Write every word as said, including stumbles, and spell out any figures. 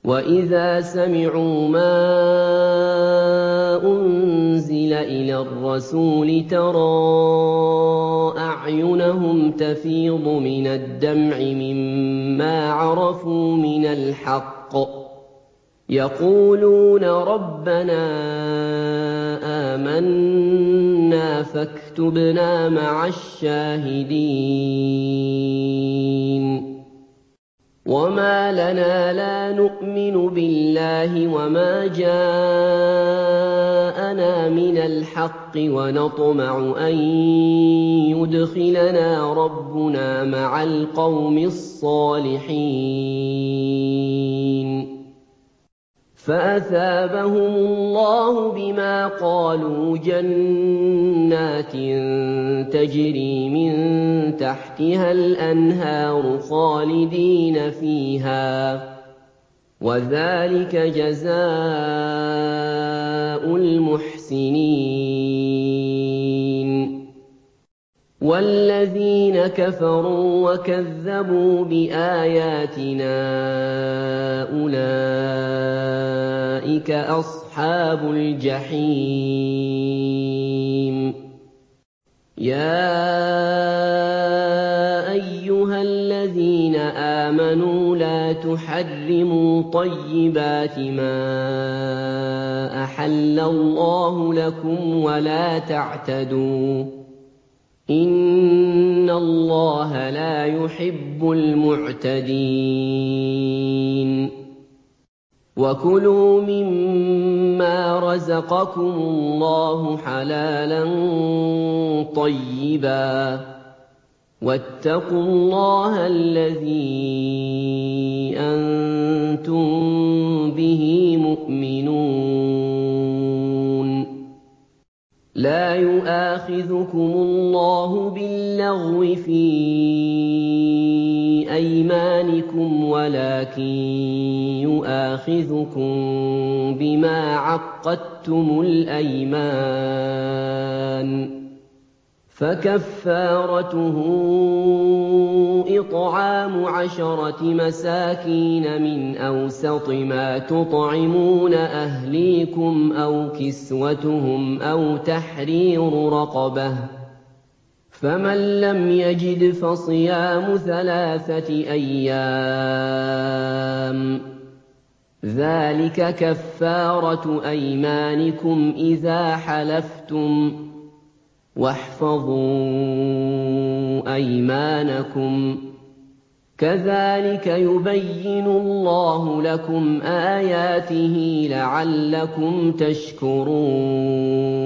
وَإِذَا سَمِعُوا مَا أُنزِلَ إِلَى الرَّسُولِ تَرَىٰ أَعْيُنَهُمْ تَفِيضُ مِنَ الدَّمْعِ مِمَّا عَرَفُوا مِنَ الْحَقِّ يَقُولُونَ رَبَّنَا آمَنَّا فَاكْتُبْنَا مَعَ الشَّاهِدِينَ وَمَا لَنَا لَا نُؤْمِنُ بِاللَّهِ وَمَا جَاءَنَا مِنَ الْحَقِّ وَنَطْمَعُ أَن يُدْخِلَنَا رَبُّنَا مَعَ الْقَوْمِ الصَّالِحِينَ فَأَثَابَهُمُ اللَّهُ بِمَا قَالُوا جَنَّاتٍ تَجْرِي مِن تَحْتِهَا الْأَنْهَارُ خَالِدِينَ فِيهَا ۚ وَذَٰلِكَ جَزَاءُ الْمُحْسِنِينَ وَالَّذِينَ كَفَرُوا وَكَذَّبُوا بِآيَاتِنَا أُولَٰئِكَ أَصْحَابُ الْجَحِيمِ يَا أَيُّهَا الَّذِينَ آمَنُوا لَا تُحَرِّمُوا طَيِّبَاتِ مَا أَحَلَّ اللَّهُ لَكُمْ وَلَا تَعْتَدُوا ۚ إِنَّ اللَّهَ لَا يُحِبُّ الْمُعْتَدِينَ وَكُلُوا مِمَّا رَزَقَكُمُ اللَّهُ حَلَالًا طَيِّبًا ۚ وَاتَّقُوا اللَّهَ الَّذِي أَنتُم بِهِ مُؤْمِنُونَ لَا يُؤَاخِذُكُمُ اللَّهُ بِاللَّغْوِ فِي أَيْمَانِكُمْ وَلَٰكِن يُؤَاخِذُكُم بِمَا عَقَّدتُّمُ الْأَيْمَانَ ۖ فَكَفَّارَتُهُ إِطْعَامُ عَشَرَةِ مَسَاكِينَ مِنْ أَوْسَطِ مَا تُطْعِمُونَ أَهْلِيكُمْ أَوْ كِسْوَتُهُمْ أَوْ تَحْرِيرُ رَقَبَةٍ ۖ فَمَن لَّمْ يَجِدْ فَصِيَامُ ثَلَاثَةِ أَيَّامٍ ۚ ذَٰلِكَ كَفَّارَةُ أَيْمَانِكُمْ إِذَا حَلَفْتُمْ ۚ وَاحْفَظُوا أَيْمَانَكُمْ ۚ كَذَٰلِكَ يُبَيِّنُ اللَّهُ لَكُمْ آيَاتِهِ لَعَلَّكُمْ تَشْكُرُونَ